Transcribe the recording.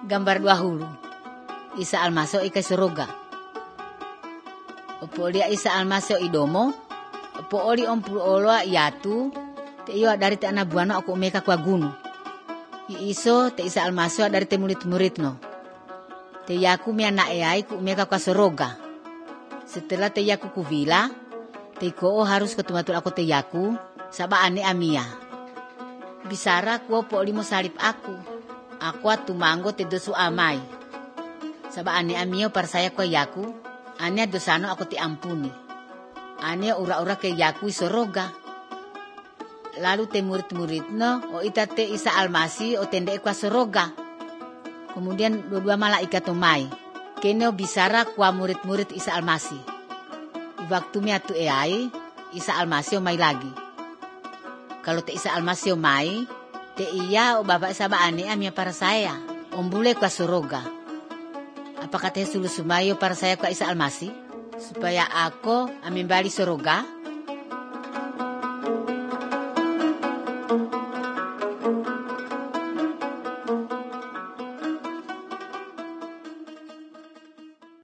Gambar 20. Isa almasio ika soroga. Opo dia isa almasio idomo. Opo oli ompul oloa yatu. Te iyo dari te anabuano aku umeka kwa gunu. Iiso te isa almasio dari te murid-murid no. Te yaku mi anak eai ku umeka kwa soroga. Setelah te yaku kuvila. Te koo harus ketumatul aku te yaku. Saba ane amia. Bisara kuo po limo salib aku. Aku atumanggo te dosu amai. Saba ane amio par saya kwa yaku. Ane dosano aku ti ampuni. Ane ura-ura ke yaku isoroga. Lalu te murid-murid no. O ita te isa almasi o tende kwa soroga. Kemudian dua-dua malaikat umai. Kene bisara kwa murid-murid isa almasi. Waktu mi atu eai. Isa almasi umai lagi. Kalau te isa almasi umai. Te iya o bapak saba ane amia para saya. Ombule kwa soroga. Apakah te sulu sumayo para saya kwa isa almasi? Supaya aku aminbali soroga.